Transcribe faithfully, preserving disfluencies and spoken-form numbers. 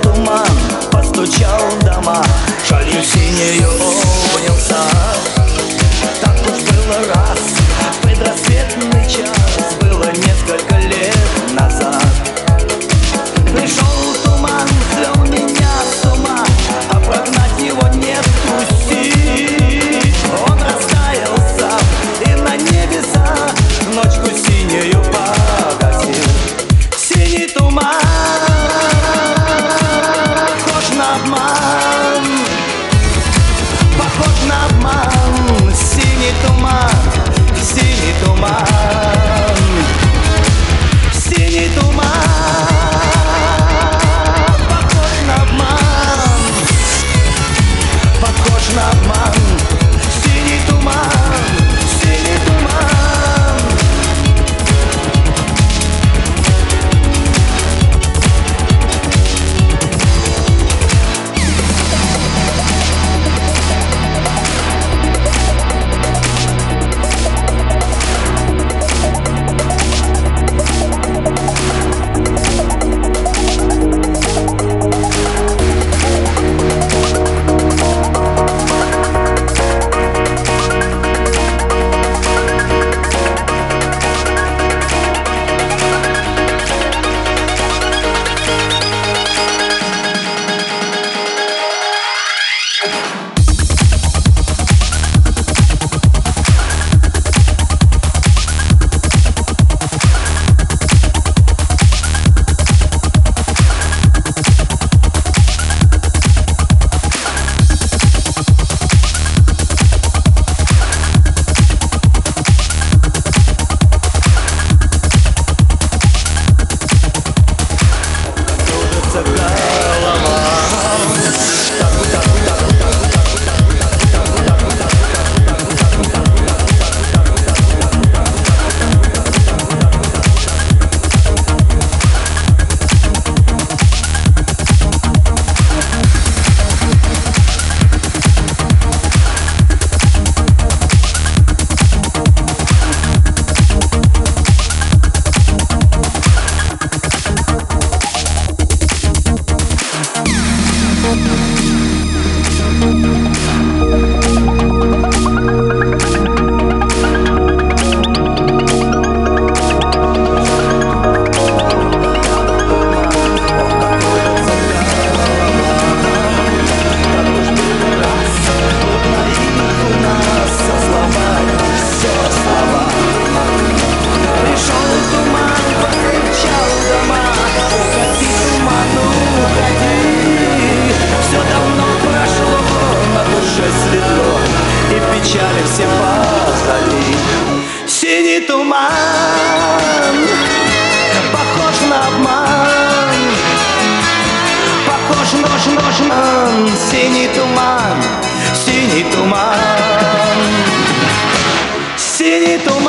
туман, постучал в дома, шалью синею обнял сад. Так уж было раз, в предрассветный час, было несколько лет назад. Пришел туман, свел меня с ума, а прогнать его нету сил. Он растаял сам и на небеса ночку синею погасил. Синий туман похож на обман, похож на обман. Синий туман, синий туман, синий туман похож на обман, похож на обман. Синий туман, синий туман. Все позади. Синий туман похож на обман, похож нож, нож, нож. Синий туман, синий туман, синий туман.